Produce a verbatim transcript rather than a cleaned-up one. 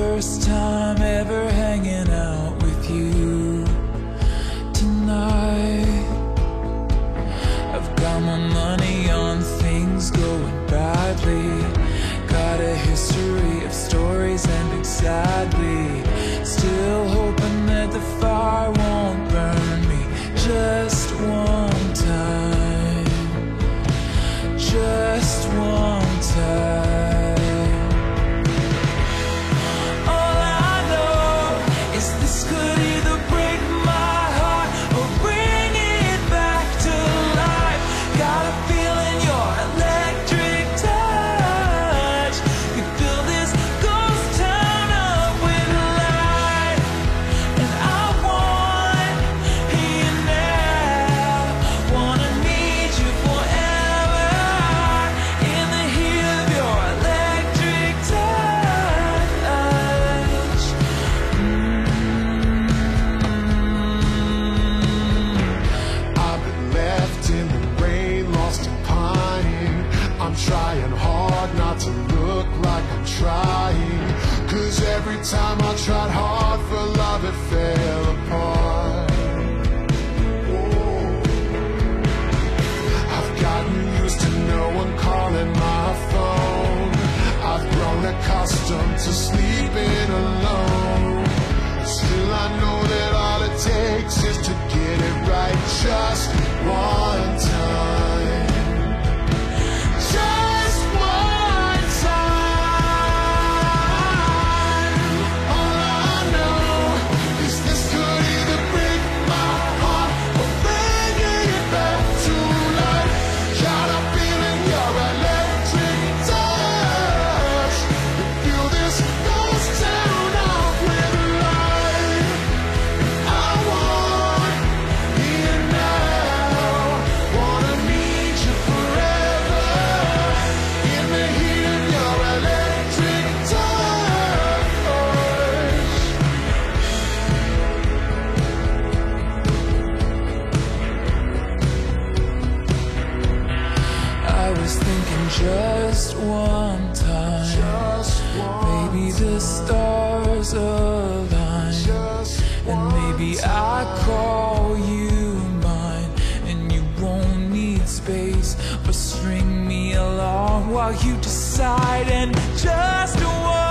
first time ever hanging out with you tonight. I've got my money on things going badly, got a history of stories ending sadly. Still hoping that the fire won't burn me. Just one time, just one time. All I know is this could either break my heart or bring it back to life. Got a feeling your electric touch could fill this ghost town up with light. And I want you now, wanna need you forever in the heat of your electric touch. Mm. I've been left in the rain, lost and pining. I'm trying hard not to look like I'm trying, 'cause every time I tried hard for love it fell apart. Oh. I've gotten used to no one calling my phone. I've grown accustomed to sleeping alone. Still I know that all it takes is to get it right just one time. Just one time. All I know is this could either break my heart or bring it back to life. Got a feeling your electric touch could fill this ghost town up with light. I want you now, wanna need you forever in the heat of your electric touch. I was thinking just one time, Just one maybe the stars align, Just and maybe I call you mine, and you won't need space or string me along while you decide. And just one